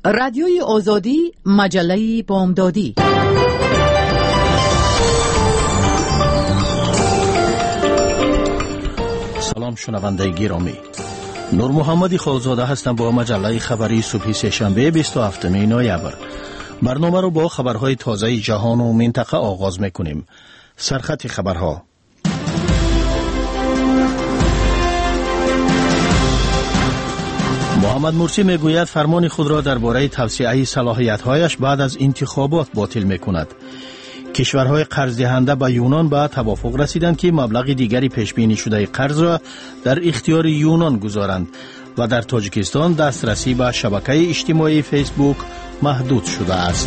رادیوی آزادی، مجله بامدادی. سلام شنونده گرامی، نور محمدی خالزاده هستم با مجله خبری صبح سه‌شنبه 27 نوامبر. برنامه رو با خبرهای تازه جهان و منطقه آغاز میکنیم. سرخط خبرها: محمد مرسی میگوید فرمان خود را درباره توسعه صلاحیت‌هایش بعد از انتخابات باطل میکند. کشورهای قرض دهنده به یونان به توافق رسیدند که مبلغ دیگری پیش بینی شده قرض را در اختیار یونان گذارند و در تاجیکستان دسترسی به شبکه اجتماعی فیسبوک محدود شده است.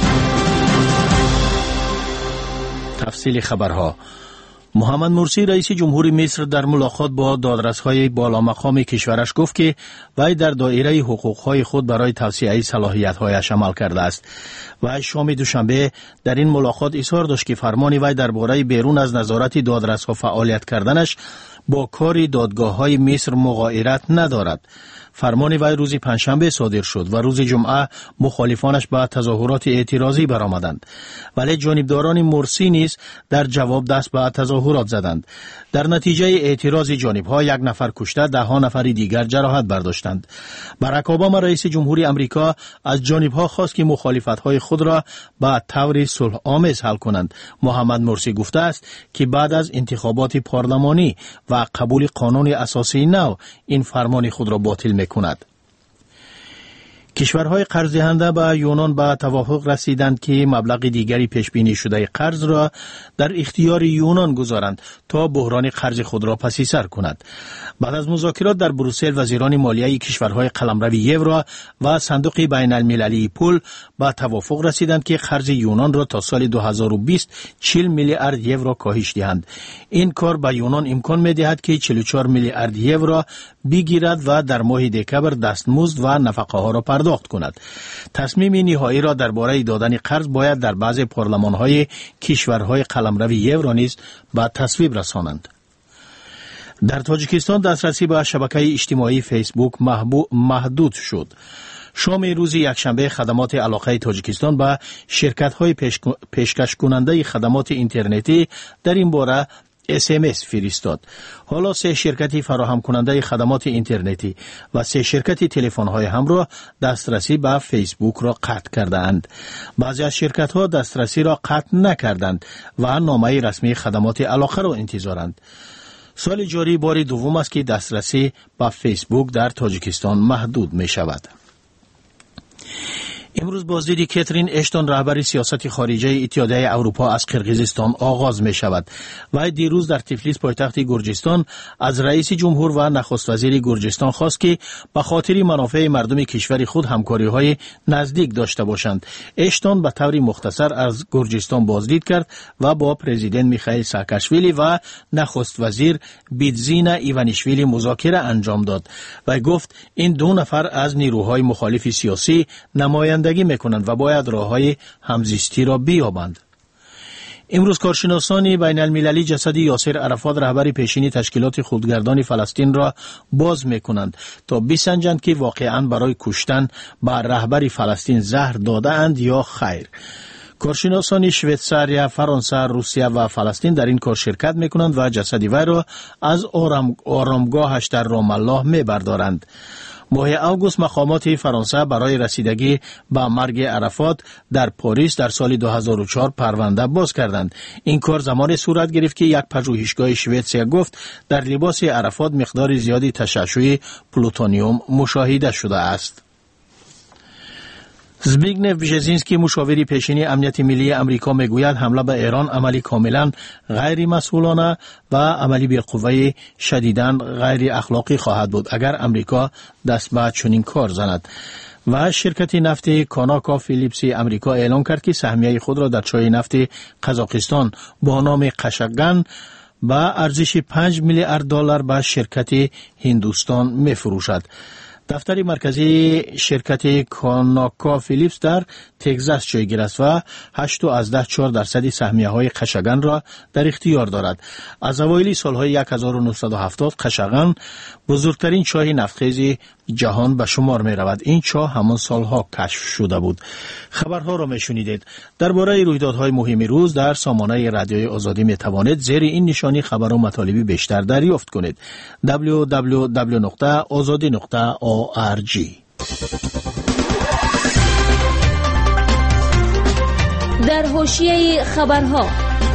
تفصیل خبرها: محمد مرسی رئیس جمهور مصر در ملاقات با دادرس‌های بالا مقام کشورش گفت که وی در دایره حقوق‌های خود برای توسعه صلاحیت‌هایش عمل کرده است. و شام دوشنبه در این ملاقات اظهار داشت که فرمان وی درباره بیرون از نظارت دادرس‌ها فعالیت کردنش با کار دادگاه‌های مصر مغایرت ندارد. فرمان وی روز پنجشنبه صادر شد و روز جمعه مخالفانش به تظاهرات اعتراضی برآمدند، ولی جانبداران مرسی نیز در جواب دست به تظاهرات زدند. در نتیجه اعتراض جانبها 1 نفر کشته، 10 نفر دیگر جراحت برداشتند. باراک اوباما رئیس جمهوری امریکا از جانبها خواست که مخالفت‌های خود را به طور صلح آمیز حل کنند. محمد مرسی گفته است که بعد از انتخابات پارلمانی و قبول قانون اساسی نو این فرمان خود را باطل می‌کند. کشورهای قرض دهنده به یونان به توافق رسیدند که مبلغ دیگری پیش بینی شده قرض را در اختیار یونان گذارند تا بحران قرض خود را پس‌سر کند. بعد از مذاکرات در بروسل، وزیران مالیه کشورهای قلمرو یورو و صندوق بین المللی پول به توافق رسیدند که قرض یونان را تا سال 2020 40 میلیارد یورو کاهش دهند. این کار به یونان امکان می‌دهد که 44 میلیارد یورو بگیرد و در ماه دکمبر دستمزد و نفقه‌ها را پرداخت کند. تصمیم نهایی را درباره دادن قرض باید در بعض پارلمان‌های کشورهای قلمرو یورو نیز به تصویب رسانند. در تاجیکستان دسترسی به شبکه اجتماعی فیسبوک محدود شد. شام روز یکشنبه خدمات علاقه تاجیکستان به شرکت‌های پیشکش کننده خدمات اینترنتی در این باره SMS فرستاد. حالا 3 شرکتی فراهم کننده خدمات اینترنتی و 3 شرکتی تلفن‌های همراه دسترسی به فیسبوک را قطع کردند. بعضی از شرکت‌ها دسترسی را قطع نکردند و نامه رسمی خدمات علاقه را انتظارند. سال جاری بار دوم است که دسترسی به فیسبوک در تاجیکستان محدود می شود. امروز بازدید کاترین اشتون رهبر سیاست خارجه اتحادیه اروپا از قرقیزستان آغاز می شود. و دیروز در تفلیس پایتخت گرجستان از رئیس جمهور و نخست وزیر گرجستان خواست که به خاطر منافع مردم کشور خود همکاری های نزدیک داشته باشند. اشتون به طور مختصر از گرجستان بازدید کرد و با پرزیدنت میخائیل ساکاشویلی و نخست وزیر بیدزینا ایوانیشویلی مذاکره انجام داد و گفت این 2 نفر از نیروهای مخالف سیاسی نمایندگی میکنند و باید راههای همزیستی را بیابند. امروز کارشناسان بین المللی جسد یاسر عرفات رهبر پیشین تشکیلات خودگردان فلسطین را باز میکنند تا بسنجند که واقعاً برای کشتن به رهبر فلسطین زهر داده اند یا خیر. کارشناسان شویتزاریا، فرانسه، روسیه و فلسطین در این کار شرکت میکنند و جسد وی را از آرامگاهش در رام الله میبردارند. ماه اوگوست مقامات فرانسه برای رسیدگی به مرگ عرفات در پاریس در سال 2004 پرونده باز کردند. این کار زمان صورت گرفت که یک پژوهشگاه شوئدی گفت در لباس عرفات مقدار زیادی تشعشع پلوتونیوم مشاهده شده است. زبیگنیو بژزینسکی مشاور پیشین امنیت ملی امریکا میگوید حمله به ایران عملی کاملا غیر مسئولانه و عملی بالقوه شدیداً غیر اخلاقی خواهد بود اگر امریکا دست به چنین کار زند. و شرکت نفت کاناکا فیلیپسی امریکا اعلام کرد که سهمیه خود را در چای نفت قزاقستان با نام قشقان با ارزش 5 میلیارد دلار به شرکت هندوستان میفروشد. دفتر مرکزی شرکت کاناکا فیلیپس در تگزاس جایگیر است و 8.4% سهمیه‌های قشقان را در اختیار دارد. از اوایل سالهای 1970 قشقان بزرگترین چای نفتخیز جهان به شمار می رود. این چاه همان سالها کشف شده بود. خبرها را می شنیدید. درباره رویدادهای مهم روز در سامانه رادیوی آزادی می توانید زیر این نشانی خبر و مطالبی بیشتر دریافت کنید. www.azadi.org. در حاشیه خبرها،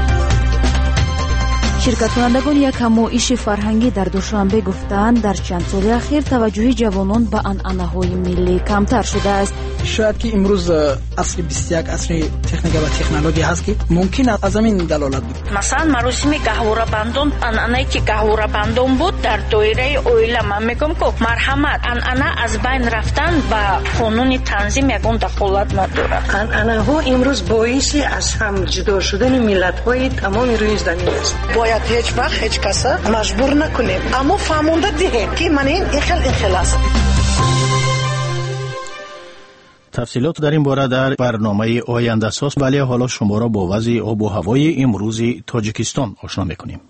شرکت کنندگان یک همایش فرهنگی در دوشنبه گفتند در چند سال اخیر توجه جوانان به عنعنه‌های ملی کمتر شده است. شاید که امروز عصر 21 عصر تکنیک و تکنولوژی هست که ممکن است از همین دلالت بود. مثلا مراسم گهواره بندان، عنعنه‌ای که گهواره بندان بود در دایره اویله، من میگم که مرحمت عنعنه از بین رفتن و قانون تنظیم یگان دخالت ندارد. عنعنه‌ها امروز باعث از هم جدا شدن ملت‌های تمام روی زمین است. باید هیچ وقت هیچ کس مجبور نکنیم، اما فهمونده دهیم که من این خیلی است. تفصیلات در این باره در برنامه آینده است، ولی حالا شما را با وضع آب و هوای امروز تاجیکستان آشنا می‌کنیم.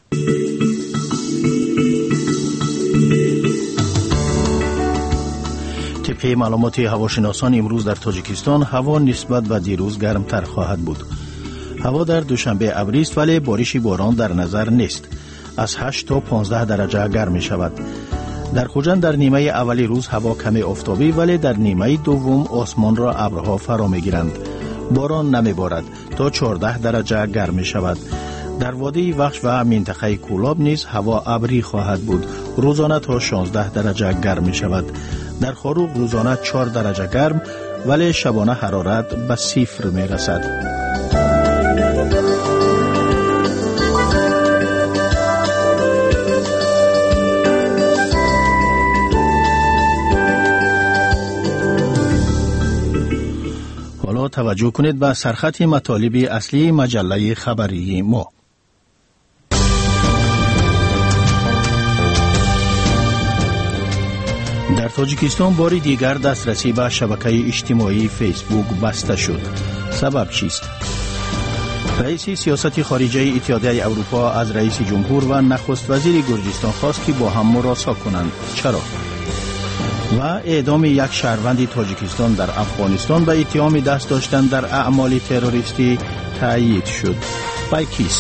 طبق معلومات هواشناسان امروز در تاجیکستان هوا نسبت به دیروز گرمتر خواهد بود. هوا در دوشنبه ابری است ولی بارش باران در نظر نیست. از 8 تا 15 درجه گرم می شود. در خوجند در نیمه اولی روز هوا کمی آفتابی ولی در نیمه دوم آسمان را ابرها فرا می گیرند. باران نمی بارد تا 14 درجه گرم می شود. در وادی وخش و منطقه کولاب نیز هوا ابری خواهد بود. روزانه تا 16 درجه گرم می شود. در خاروق روزانه 4 درجه گرم ولی شبانه حرارت به 0 می رسد. حالا توجه کنید به سرخط مطالب اصلی مجله خبری ما. در تاجیکستان باری دیگر دسترسی به شبکه اجتماعی فیسبوک بسته شد. سبب چیست؟ رئیس سیاست خارجه اتحادیه اروپا از رئیس جمهور و نخست وزیر گرجستان خواست که با هم مراسله کنند. چرا؟ و اعدام یک شهروند تاجیکستان در افغانستان به اتهام دست داشتن در اعمال تروریستی تایید شد. پای کیست؟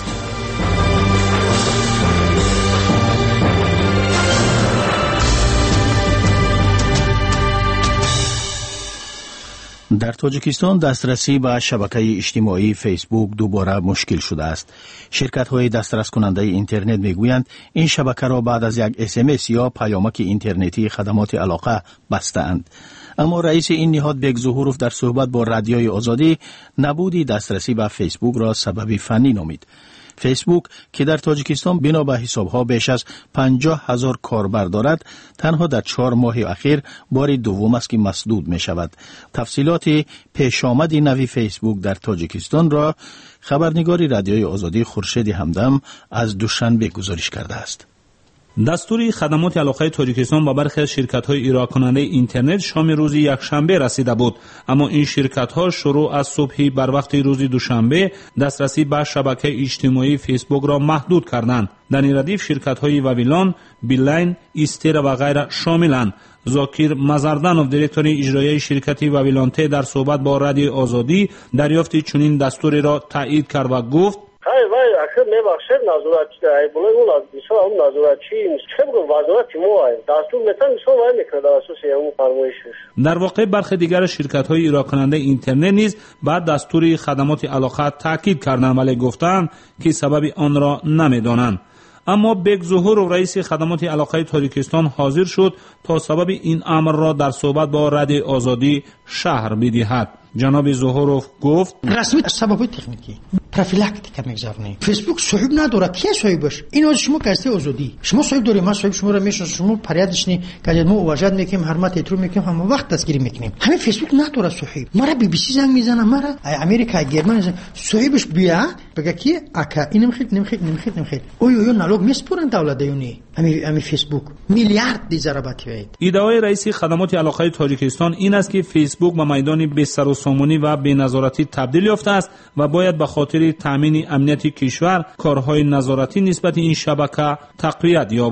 در تاجیکستان دسترسی به شبکه اجتماعی فیسبوک دوباره مشکل شده است. شرکت‌های دسترس کننده اینترنت میگویند این شبکه را بعد از یک SMS یا پیامک اینترنتی خدمات علاقه بسته‌اند. اما رئیس این نهاد بیگ ظهوروف در صحبت با رادیوی آزادی نبودی دسترسی به فیسبوک را سبب فنی نامید. فیسبوک که در تاجیکستان بنا به حسابها بیش از 50,000 کاربر دارد، تنها در 4 ماه اخیر بار دوم است که مسدود می شود. تفصیلات پیش آمد نوی فیسبوک در تاجیکستان را خبرنگار رادیوی آزادی خورشید همدم از دوشنبه گزارش کرده است. دستور خدمات علاقه تاجیکستان با برخی از شرکت‌های ارائه کننده اینترنت شام روز یکشنبه رسیده بود، اما این شرکت‌ها شروع از صبح بر وقت روز دوشنبه دسترسی به شبکه اجتماعی فیسبوک را محدود کردند. در این ردیف شرکت‌های واویلان، بیلاین، ایستر و غیره شاملند. زاکیر مزردانوف دیرکتور اجرایی شرکت واویلانته در صحبت با رادیو آزادی دریافت چنین دستوری را تایید کرد و گفت اخیر نبخشید نظارتچی داری بلای اون از بیشتر هم نظارتچی چه بگو وزارتی موهای دستور میتن میشون وای میکنه در اساس اون فرمایشش. در واقع برخی دیگر شرکت‌های ارائه کننده اینترنت نیز بعد دستور خدمات علاقه تاکید کردند ولی گفتند که سبب آن را نمیدانند. اما بیگ ظهور رئیس خدمات علاقه تاجیکستان حاضر شد تا سبب این امر را در صحبت با رادیو آزادی شرح بدهد. جناب ظهوروف گفت رسمی سبب تکنیکی پروفیلاکتیک میگذارنی. فیسبوک صاحب نداره، کی صاحب باش؟ این از شما کاسته آزادی. شما صاحب داری، ما صاحب شما را میشناسیم، شما پریادشنی که ما وجد میکنیم، حرمت اترو میکنیم، هم وقت دستگیری میکنیم. همین فیسبوک نداره صاحب. ما را بی بی سی زنگ میزنه، ما را امریکا گرمن صاحبش بیا بگه کی اکا اینم خیلی اوی نالوگ میسپرن دولتیونی. همین فیسبوک میلیارد ضربات وید. ادعای رئیس خدمات علاقه تاجیکستان این است که فیسبوک به میدان بستر و سامانی و بی‌نظارتی تبدیل یافته است و باید به خاطر تامین امنیت کشور کارهای نظارتی نسبت این شبکه تقویت یابد.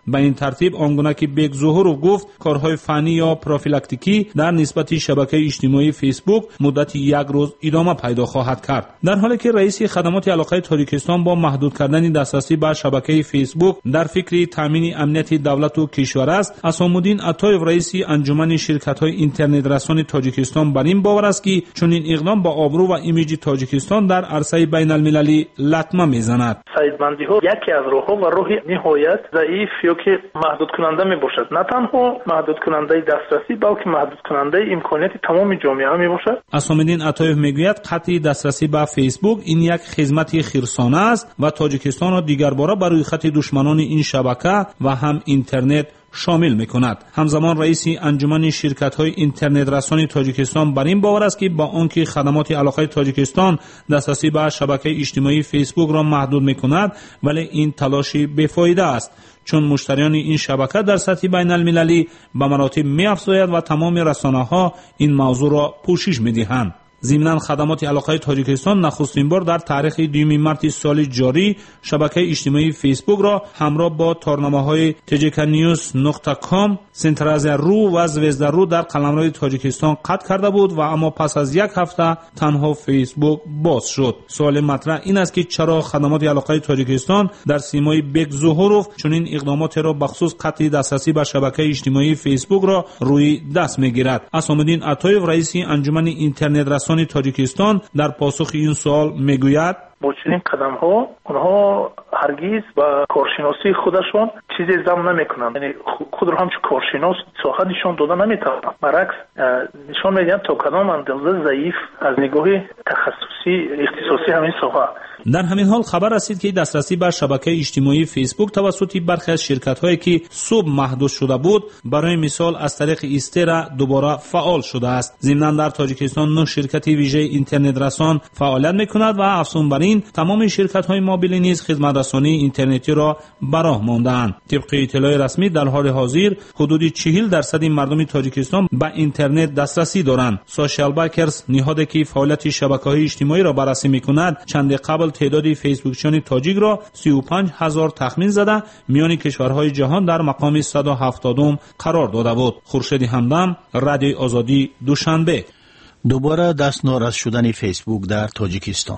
به این ترتیب آنگونه که بیگ ظهورov گفت کارهای فنی یا پروفیلاکتیکی در نسبت شبکه اجتماعی فیسبوک مدت 1 روز ادامه پیدا خواهد کرد. در حالی که رئیس خدمات علاقه تاجیکستان با محدود کردن دسترسی به شبکه فیسبوک در فکر تامین امنیت دولت و کشور است، اسام‌الدین عطایف رئیس انجمن شرکت‌های اینترنت رسان تاجیکستان بر این باور است که چنین اقدام با آبرو و ایمیج تاجیکستان در عرصه بین‌المللی لطمه می‌زند. سایدبندی‌ها یکی از راه‌ها و راهی نهایت ضعیف یا که محدود کننده میباشد. نه تنها محدود کننده دسترسی بلکه محدود کننده امکانات تمام جامعه میباشد. اسام‌الدین عطایف میگوید قطع دسترسی به فیسبوک این یک خدمت خیرسانه است و تاجیکستان را دیگر باره بر روی خط دشمنان این شبکه و هم اینترنت شامل می‌کند. همزمان رئیس انجمن شرکت‌های اینترنت رسان تاجیکستان بر این باور است که با آنکه خدمات علاقه تاجیکستان دسترسی به شبکه اجتماعی فیسبوک را محدود می‌کند، ولی این تلاشی بی‌فایده است، چون مشتریان این شبکه در سطح بین‌المللی به مراتب می‌افزاید و تمام رسانه‌ها این موضوع را پوشش می‌دهند. ضمناً خدمات علاقه تاجیکستان نخستین بار در تاریخ 2 مارس سال جاری شبکه اجتماعی فیسبوک را همراه با تارنامه‌های tajikannews.com، سنترازیا رو و زوزدا رو در قلمرو تاجیکستان قطع کرده بود و اما پس از 1 هفته تنها فیسبوک باز شد. سوال مطرح این است که چرا خدمات علاقه تاجیکستان در سیمای بیگ ظهورov چنین اقدامات را بخصوص قطع دسترسی به شبکه اجتماعی فیسبوک را روی دست می‌گیرد. اسام‌الدین عطایف رئیس انجمن اینترنت رسان تاجیکستان در پاسخ این سوال میگوید با چنین قدم‌ها اونها هرگز با کارشناسی خودشون چیزی ضم نمی‌کنند، یعنی خود را همچون کارشناس ساحت نشان دادن نمی‌توانند. برعکس نشان می‌دهند تا کدام اندازه ضعیف از نگاه تخصصی اختصاصی همین ساحه. در همین حال خبر رسید که دسترسی به شبکه اجتماعی فیسبوک توسط برخی از شرکت‌هایی که صبح محدود شده بود، برای مثال از طریق ایسترا دوباره فعال شده است. ضمناً در تاجیکستان 9 شرکت ویژه اینترنت رسان فعالیت می‌کند و افزون بر این تمام شرکت‌های موبیلی نیز خدمت رسانی اینترنتی را به راه مانده‌اند. طبق اطلاع رسمی در حال حاضر حدود 40% مردم تاجیکستان به اینترنت دسترسی دارند. سوشال باکرز نهادی که فعالیت شبکه‌های اجتماعی را بررسی می‌کند چند قبل تعداد فیسبوکچیان تاجیک را 35,000 تخمین زده میان کشورهای جهان در مقام 170 قرار داده بود. خورشید همدم، رادیوی آزادی، دوشنبه. دوباره دست ناراض شدن فیسبوک در تاجیکستان.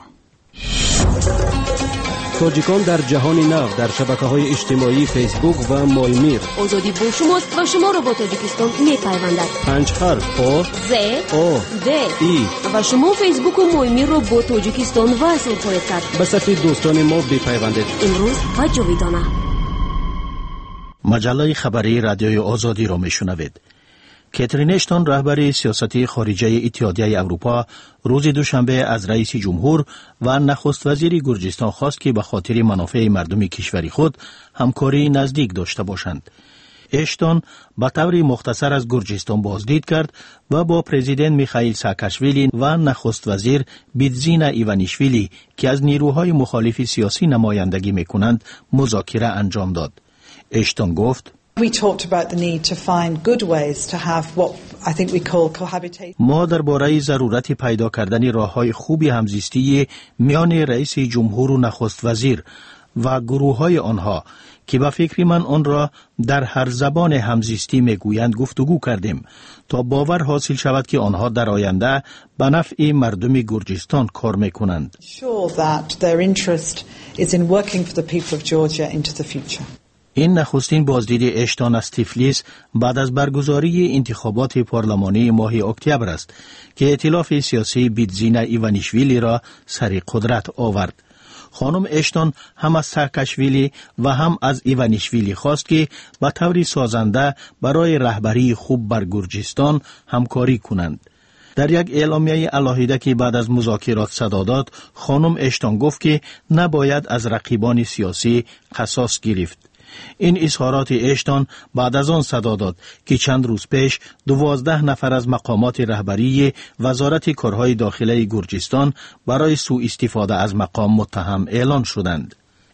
تاجیکان در جهان نو در شبکه‌های اجتماعی فیسبوک و مایمیر. آزادی با شماست و شما را با تاجیکستان می‌پیوندد. 5 حرف آ ز آ د ای و شما فیسبوک و مایمیر را با تاجیکستان وصل خواهید کرد. به صف دوستان ما بپیوندید. امروز و جاویدانه. مجله خبری رادیوی آزادی را میشنوید. کاترین اشتون رهبر سیاست خارجه اتحادیه اروپا روز دوشنبه از رئیس جمهور و نخست وزیر گرجستان خواست که به خاطر منافع مردم کشور خود همکاری نزدیک داشته باشند. اشتون به طور مختصر از گرجستان بازدید کرد و با پرزیدنت میخائیل ساکاشویلی و نخست وزیر بیدزینا ایوانیشویلی که از نیروهای مخالف سیاسی نمایندگی میکنند مذاکره انجام داد. اشتون گفت: ما درباره ضرورت پیدا کردن راه‌های خوبی همزیستی میان رئیس جمهور و نخست وزیر و گروه‌های آنها که به فکر من آن را در هر زبان همزیستی میگویند گفتگو کردیم تا باور حاصل شود که آنها در آینده به نفع مردم گرجستان کار میکنند. این نخستین بازدید اشتون از تیفلیس بعد از برگزاری انتخابات پارلمانی ماه اکتبر است که ائتلاف سیاسی بیدزینا ایوانیشویلی را سر قدرت آورد. خانم اشتون هم از ساکاشویلی و هم از ایوانیشویلی خواست که به طور سازنده برای رهبری خوب بر گرجستان همکاری کنند. در یک اعلامیه علاهیده که بعد از مذاکرات صدا داد، خانم اشتون گفت که نباید از رقیبان سیاسی قصاص گرفت. این اظهارات اشتون بعد از آن صدا داد که چند روز پیش 12 نفر از مقامات رهبری وزارت کارهای داخلی گرجستان برای سوء استفاده از مقام متهم اعلان شدند.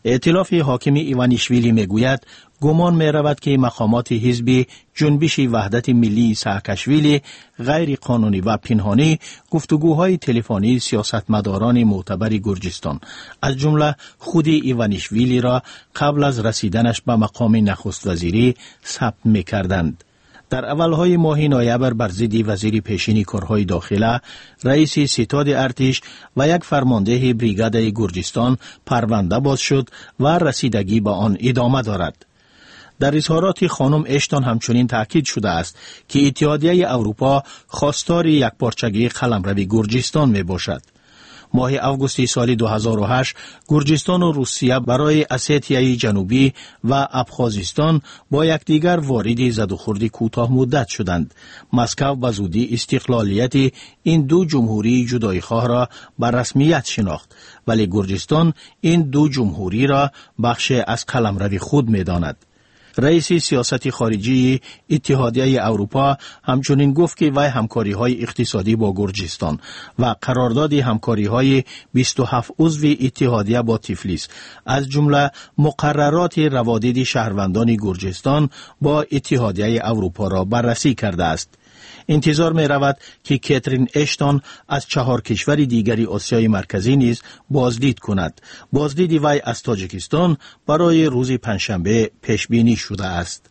ائتلاف حاکم ایوانیشویلی میگوید گمان می رود که مقامات حزب جنبش وحدت ملی ساکاشویلی غیر قانونی و پنهانی گفتگوهای تلفنی سیاستمداران معتبر گرجستان از جمله خود ایوانیشویلی را قبل از رسیدنش به مقام نخست وزیری ثبت می کردند. در اولهای ماه نوامبر بر ضد وزیر پیشین کارهای داخله، رئیس ستاد ارتش و یک فرمانده بریگاد گرجستان پرونده باز شد و رسیدگی به آن ادامه دارد. در اظهارات خانم اشتون همچنین تاکید شده است که اتحادیه اروپا خواستار یکپارچگی قلمرو گرجستان می باشد. ماه آگوست سال 2008 گرجستان و روسیه برای اسیتیای جنوبی و ابخازستان با یکدیگر وارد زد و خورد کوتاه مدت شدند. مسکو به زودی استقلالیت این دو جمهوری جدایی‌خواه را به رسمیت شناخت، ولی گرجستان این دو جمهوری را بخش از قلمرو خود می‌داند. رئیس سیاست خارجی اتحادیه اروپا همچنین گفت که وی همکاری‌های اقتصادی با گرجستان و قرارداد همکاری‌های 27 عضو اتحادیه با تیفلیس از جمله مقررات روادید شهروندان گرجستان با اتحادیه اروپا را بررسی کرده است. انتظار می رود که کاترین اشتون از 4 کشور دیگری آسیای مرکزی نیز بازدید کند. بازدید وی از تاجیکستان برای روز پنجشنبه پیش بینی شده است.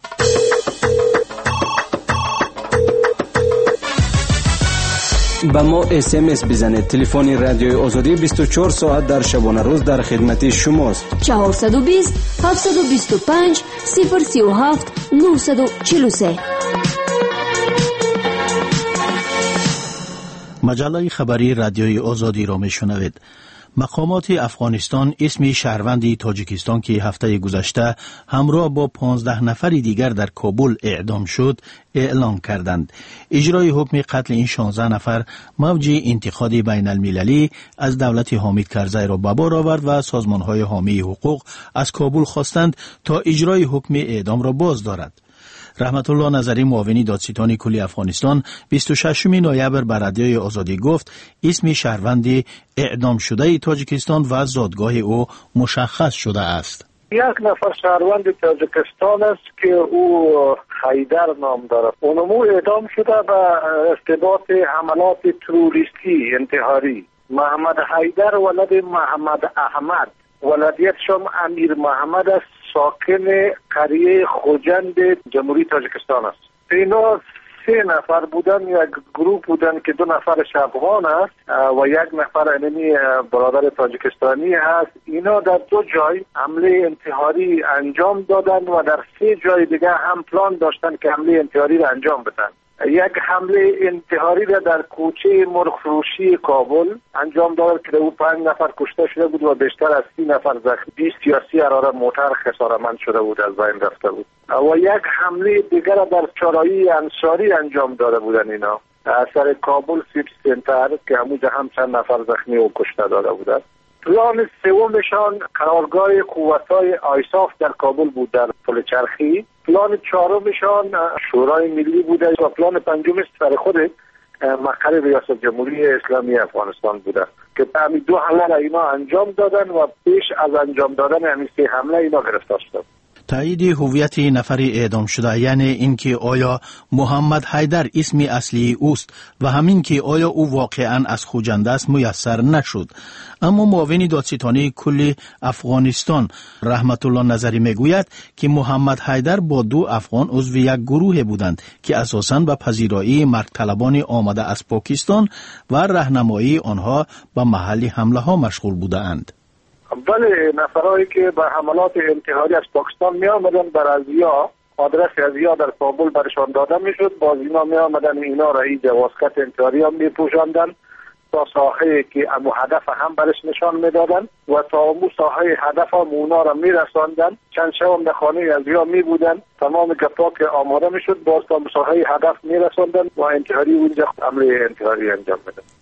با ما SMS بزنید. تلفن رادیوی آزادی 24 ساعت در شبانه روز در خدمت شماست. 420 725 037 943. مجله خبری رادیوی آزادی را میشنوید. مقامات افغانستان اسم شهروند تاجیکستان که هفته گذشته همراه با 15 نفر دیگر در کابل اعدام شد اعلام کردند. اجرای حکم قتل این 16 نفر موج انتقاد بین المللی از دولت حامد کرزی را به بار آورد و سازمان‌های حامی حقوق از کابل خواستند تا اجرای حکم اعدام را باز دارد. رحمت الله نظری معاون دادستان کلی افغانستان 26 نوامبر بر رادیوی آزادی گفت اسم شهروند اعدام شده تاجیکستان و زادگاه او مشخص شده است. یک نفر شهروند تاجیکستان است که او حیدر نام دارد. اونمو اعدام شده به ارتباط حملات تروریستی انتحاری. محمد حیدر ولد محمد احمد، ولدیتشم امیر محمد است، ساکن قریه خوجند جمهوری تاجیکستان است. اینا 3 نفر بودن، یک گروه بودن که 2 نفرش افغان است و یک نفر انمی برادر تاجیکستانی هست. اینا در 2 جای حمله انتحاری انجام دادن و در 3 جای دیگه هم پلان داشتن که حمله انتحاری را انجام بدن. یک حمله انتحاری را در کوچه مرغفروشی کابل انجام داد که او 5 نفر کشته شده بود و بیشتر از 30 نفر زخمی. 20 یا 30 اراره موتر خسارتمند شده بود، از بین رفته بود. و یک حمله دیگر در چهارراه انصاری انجام داده بودن اینا سر کابل سیتی سنتر که همونجا هم چند نفر زخمی و کشته داده بودن. پلان سومشان قرارگاه قوت‌های آیساف در کابل بود، در پل چرخی. پلان چهارمشان شورای ملی بوده و پلان پنجم سر خود مقر ریاست جمهوری اسلامی افغانستان بوده که همین 2 حمله را اینا انجام دادن و پیش از انجام دادن همین 3 حمله اینا گرفتار شدن. تایید هویت نفر اعدام شده یعنی اینکه آیا محمد حیدر اسم اصلی اوست و همین که آیا او واقعا از خوجند است میسر نشد. اما معاون دادستانی کل افغانستان رحمت الله نظری میگوید که محمد حیدر با 2 افغان عضو یک گروه بودند که اساساً به پذیرایی مرگ طلبان آمده از پاکستان و راهنمایی آنها به محل حمله ها مشغول بودند. بله، نفرهایی که به حملات انتحاری از پاکستان می آمدن بر ازیا آدرس ازیا در کابل برشان داده می شد. باز اینا می آمدن اینا را ای جوازکت انتحاری هم می پوشاندن تا ساحه که امو هدف هم برش نشان می دادن و تا امو ساحه هدف هم اونا را می رساندن. چند شب هم در خانه ازیا می بودن، تمام گپا که آماده می شد باز تا ساحه هدف می رساندن و انتحاری اونجا عمل انتحاری انجام می دادن.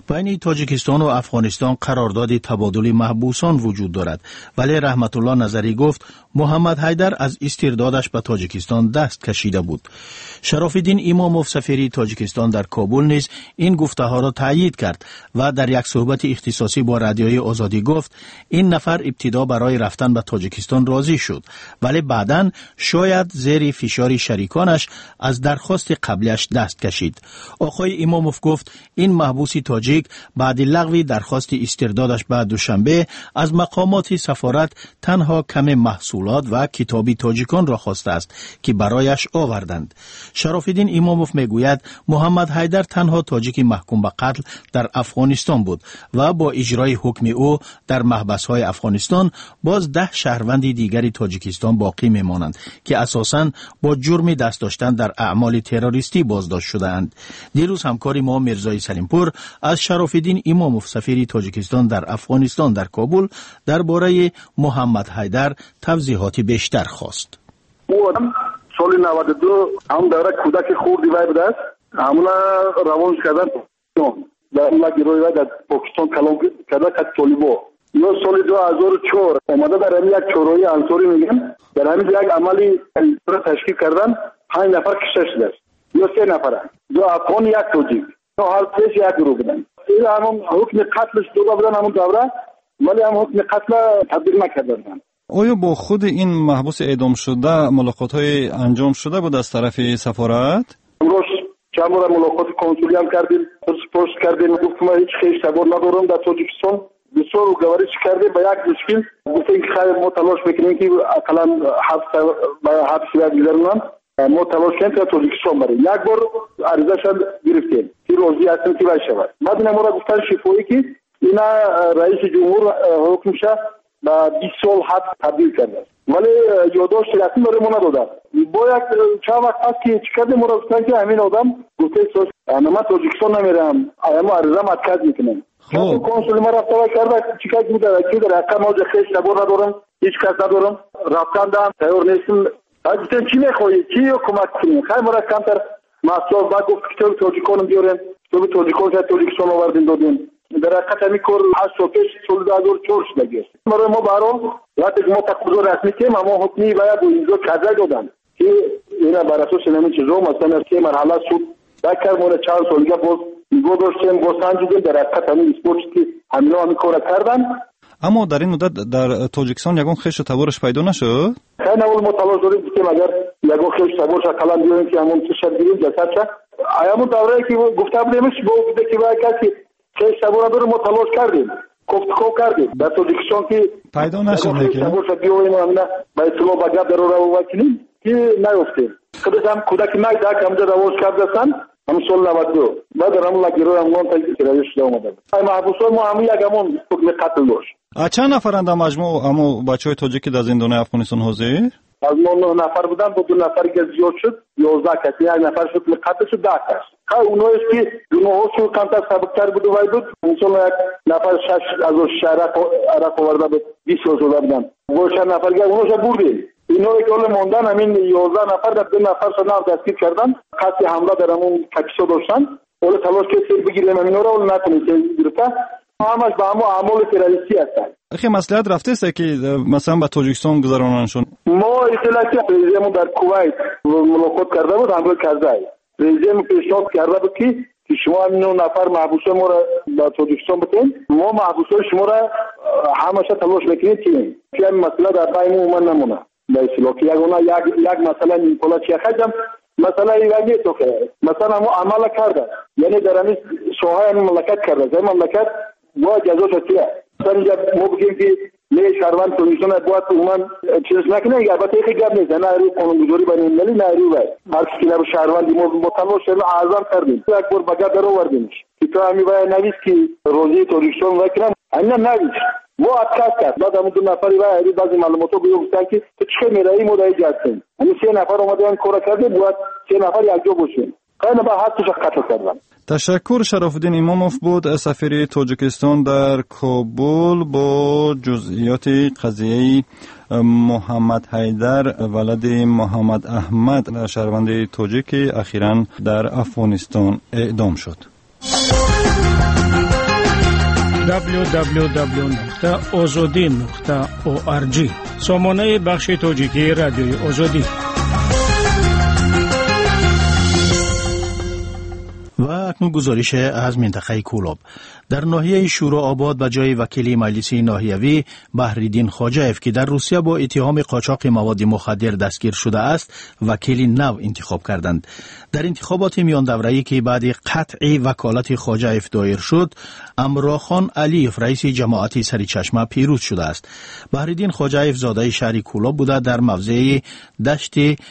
بین تاجیکستان و افغانستان قرارداد تبادل محبوسان وجود دارد، ولی رحمت الله نظری گفت محمد حیدر از استردادش به تاجیکستان دست کشیده بود. شرف الدین اماموف سفیر تاجیکستان در کابل نیز این گفته ها را تایید کرد و در یک صحبت اختصاصی با رادیوی آزادی گفت این نفر ابتدا برای رفتن به تاجیکستان راضی شد، ولی بعداً شاید زیر فشار شریکانش از درخواست قبلیش دست کشید. آقای اماموف گفت این محبوس تاجیک بعد لغو درخواست استردادش به دوشنبه از مقامات سفارت تنها کم محصولات و کتابی تاجیکان را خواسته است که برایش آوردند. شرف الدین اماموف میگوید محمد حیدر تنها تاجیک محکوم به قتل در افغانستان بود و با اجرای حکم او در محبس‌های افغانستان باز 10 شهروند دیگری تاجیکستان باقی میمانند که اساساً با جرم دست داشتن در اعمال تروریستی بازداشت شده‌اند. دیروز همکار ما میرزای سلیمپور از شرف الدین اماموف سفیر تاجیکستان در افغانستان در کابل درباره محمد حیدر توضیحات بیشتر خواست. او آدم سال 92 هم دوره کودک خوردی وای بوده است. همون روانش کردن در لگیروی وای در پاکستان کلام کرده که طالبا یا سال 2004 اومده در همین یک چورایی انصاری میگن در همین یک عملی تشکیل کردن 5 نفر کشته شده است یا 3 نفر دو افغان یک تاجیک هر پیش یک گروه بودن. این همون حکم قتلش دو بودن همون دوره، ولی هم حکم قتل تبدیل نکردن. آیا با خود این محبوس اعدام شده ملاقات‌های انجام شده بود از طرف سفارت؟ امروز چند بار ملاقات کنسولی هم کردیم، پرس کردیم، گفتم هیچ خیش تبار ندارم در تاجیکستان. بسیار گزارش کردیم با یک مشکل گفتیم که خیلی ما تلاش میکنیم که اقلا حبس و دیگران ما تلاش کنیم که تاجیکستان بریم. یک بار عریضه شد گرفتیم که روزی هستیم که باید شود. بعد این ما را گفتن شفایی که اینا رئیس جمهور حکم شد با 20 سال حبس تبدیل کرده، ولی یادداشت رسمی برای ما ندادن. با یک چند وقت هست که چی کردیم ما را گفتن که همین آدم گفته من تاجیکستان نمیرم، اما عریضه مدکز میکنم. کنسول ما رفته و کرده چیکار بوده که در حقا ما خیش تبار ندارم، هیچ کس ندارم، رفتن دارم تیار نیستم. گفتن چی میخوایی؟ چی کمک کنیم؟ خیلی ما را کمتر محصول بعد گفت که تاجیکانم بیاریم، تو تاجیکان که تاجیکستان آوردیم دادیم. در حقیقت همی کار 8 سال پیش سال 2004 شده گیست. برای ما برام وقتی ما تقاضا رسمی کردیم اما حکمی باید با اینجا کذا دادن که اینا بر اساس همین چیزا مثلا که مرحله شد دکر مون 4 سال دیگه باز میگو داشتیم با سنجیدیم در حقیقت همین اسپورت که همین کار کردن. اما در این مدت در تاجیکستان یگان خیش تبارش پیدا نشد؟ خیلی اول ما تلاش داریم که اگر یگان خیش تبارش کلان بیاریم که همون چه شد گیریم جسد شد. همون دوره که گفته بودیمش با بوده که باید کسی خیش تبار نداره ما تلاش کردیم. گفتگو کردیم در تاجیکستان که پیدا نشد که تبارش بیاریم همین با اطلاع با گپ در رو وکیلیم که نیفتیم. خودش هم کودک مای دا که همجا رواز کردستن هم سال 92 بعد در همون لگیروی همون تجدید کرایش شده اومده. محبوسان ما همون یک همون حکم قتل داشت. چند نفرند مجموع اما بچهای تاجیکی در زندان افغانستان حاضر؟ از ما 9 نفر بودن با 2 نفر که زیاد شد 11 کسی، یک نفر شد قتل شد 10 کس. خیلی اونایش که گناهاشون کمتر سبکتر بود و وای بود انسان یک نفر 6 از شهر عراق آورده بود 20 روز بودن و 6 نفر که اوناشا بردیم. اینا که اول موندن همین 11 نفر در 2 نفر شدن دستگیر کردن، قصد حمله در همون کپیسو داشتن. اول تلاش که بگیریم اینا رو اول نتونیم گرفته. همش با همون اعمال تروریستی هستن. اخی مصلحت رفته است که مثلا به تاجیکستان گذرانشون. ما اطلاعاتی رئیسمون در کویت ملاقات کرده بود، همراه کرده. رئیسمون پیشنهاد کرده بود که شما همین 9 نفر محبوسه ما را به تاجیکستان بتین، ما محبوسه شما را همش تلاش میکنیم که این مسئله در بین ما نمونه. به اصطلاح که یک مثلا این پولا چه خدم مثلا ایرانی تو که مثلا ما عمل کرده، یعنی در همین ساحه مملکت کرده، در مملکت با جزا شده. مثلا ما بگیم که نه شهروند تاجیکستان باید عموما چیز نکنه، البته یک گپ نیست، نه روی قانونگذاری بین المللی نه روی هر کی که شهروندی ما تلاش اعظم کردیم یک بار بگا در آوردیمش که تو همین باید نویس که روزی تاجیکستان وکرم اینا نویس ما اتکاس کرد. بعد همون 2 نفری باید بعضی معلوماتو گفتن که تو چه میرایی ما دایی جاتیم همین 3 نفر اومدن کار کرده باید 3 نفر یک جا باشیم. خیلی با حدش قتل کردن. تشکر. شرف الدین اماموف بود سفیر تاجیکستان در کابل با جزئیات قضیه محمد حیدر ولد محمد احمد شهروند تاجیک اخیراً در افغانستان اعدام شد. www.azadi.org سامانه بخش تاجیکی رادیوی آزادی. و اکنون گزارش از منطقه کولاب. در ناحیه شورآباد به جای وکیل مجلس ناحیوی بحرالدین خواجه‌اف که در روسیه با اتهام قاچاق مواد مخدر دستگیر شده است، وکیل نو انتخاب کردند. در انتخابات میان دوره‌ای که بعد قطع وکالت خواجه‌اف دایر شد، امراخان علیف رئیس جماعت سریچشمه پیروز شده است. بحرالدین خواجه‌اف زاده شهر کولاب بوده، در موضع دشت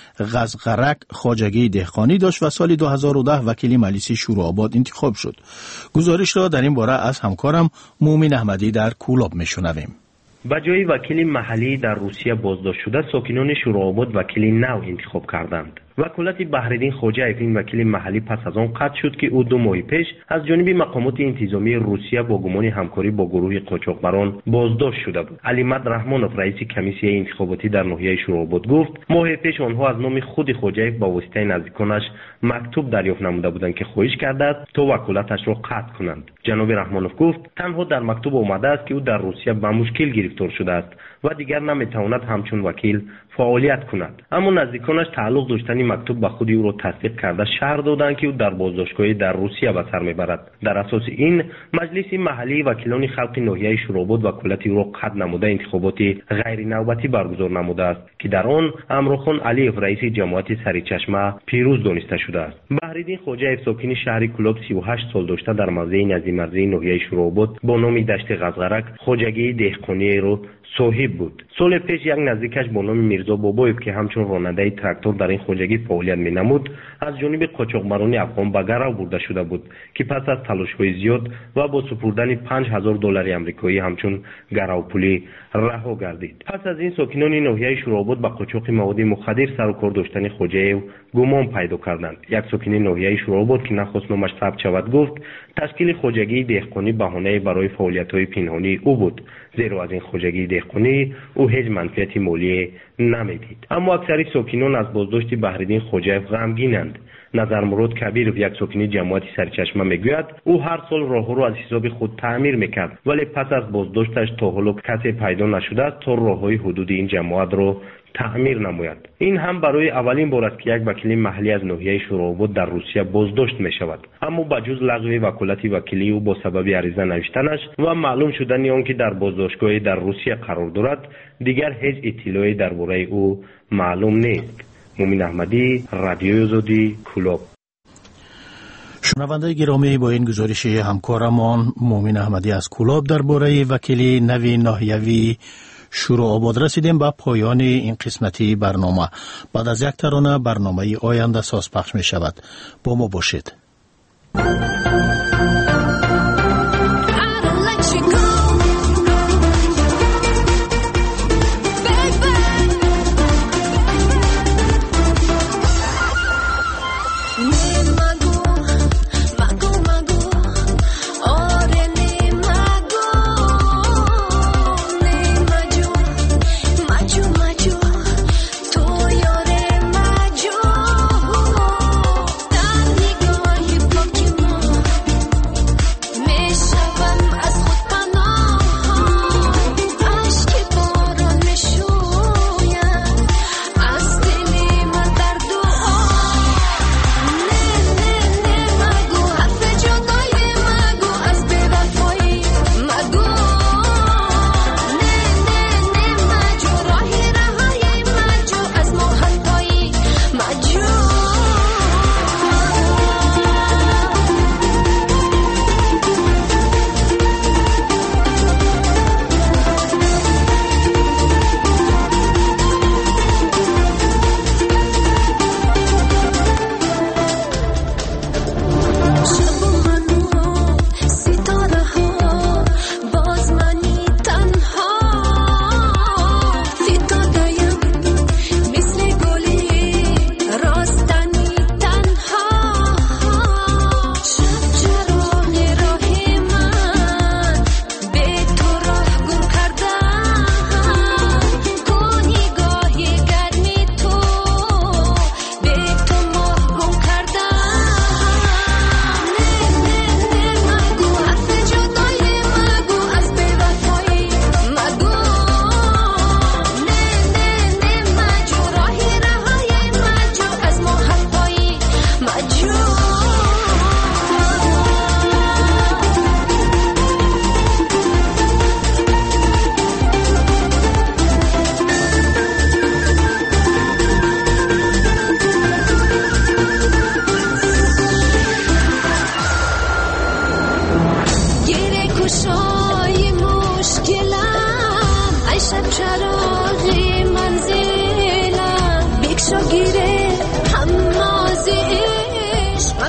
غزغرک خواجگی دهقانی داشت و سال 2010 وکیل مجلس شورآباد انتخاب شد. گزارش را در این باره از همکارم مومن احمدی در کولاب میشنویم. به جای وکیل محلی در روسیه بازداشت شده، ساکنان شورآباد وکیل نو انتخاب کردند. وکالت بحرالدین خواجه‌اف این وکیل محلی پس از آن قطع شد که او 2 ماه پیش از جانب مقامات انتظامی روسیه با گمان همکاری با گروه قاچاقبران بازداشت شده بود. علیمد رحمانوف رئیس کمیسیه انتخاباتی در ناحیه شورآباد گفت ماه پیش آنها از نام خود خواجه‌اف با واسطه نزدیکانش مکتوب دریافت نموده بودند که خواهش کرده تا وکالتش را قطع کنند. جناب رحمانوف گفت تنها در مکتوب آمده است که او در روسیه به مشکل گرفتار شده است و دیگر نمیتواند همچون وکیل فعالیت کند. اما نزدیکانش تعلق داشتن مکتوب به خود او را تصدیق کرده شهر دادند که او در بازداشتگاه در روسیه به سر میبرد. در اساس این مجلس محلی وکیلان خلق ناحیه شورآباد وکالت او را قطع نموده انتخابات غیر نوبتی برگزار نموده است که در آن امراخان علیف رئیس جماعت سریچشمه پیروز دانسته شده است. بحرالدین خواجه‌اف ساکن شهر کولاب 38 سال داشته در موضع نزدیک مرزی ناحیه شورآباد با نام دشت غزغرک خواجگی دهقانی را صاحب بود. سال پیش یک نزدیکش با نام میرزا بابایف که همچون راننده تراکتور در این خواجگی فعالیت می‌نمود، از جانب قاچاقبران افغان به گرو برده شده بود که پس از تلاش‌های زیاد و با سپردن $5000 آمریکایی همچون گروپولی رها گردید. پس از این ساکنان ناحیه شورآباد به قاچاق مواد مخدر سر و کار داشتن خواجه‌اف گمان پیدا کردند. یک ساکن ناحیه شورآباد که نخواست نامش ثبت شود گفت تشکیل خواجگی دهقانی بهانه برای فعالیت‌های پنهانی او بود، زیرا از این خواجگی دهقانی او هیچ منفعت مالی نمیدید. اما اکثر ساکنان از بازداشت بحرالدین خواجه‌اف غمگینند. نظر مراد کبیر یک ساکن جماعت سرچشمه میگوید او هر سال راه‌ها را از حساب خود تعمیر میکرد، ولی پس از بازداشتش تا حالا کسی پیدا نشده است تا راه‌های حدود این جماعت را تعمیر نماید. این هم برای اولین بار است که یک وکیل محلی از ناحیه شورآباد در روسیه بازداشت می شود. اما بجز لغو وکالت وکیلی او با سبب عریضه نوشتنش و معلوم شدن آن که در بازداشتگاه در روسیه قرار دارد، دیگر هیچ اطلاعی درباره او معلوم نیست. مومن احمدی، رادیوی آزادی، کولاب. شنونده گرامی، با این گزارش همکارمان مومن احمدی از کولاب درباره وکیل نوی ناحیوی شورآباد رسیدیم به پایان این قسمتی برنامه. بعد از یک ترانه برنامه آینده ساز پخش می شود. با ما باشید. More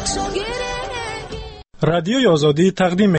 رادیوی آزادی تقدیم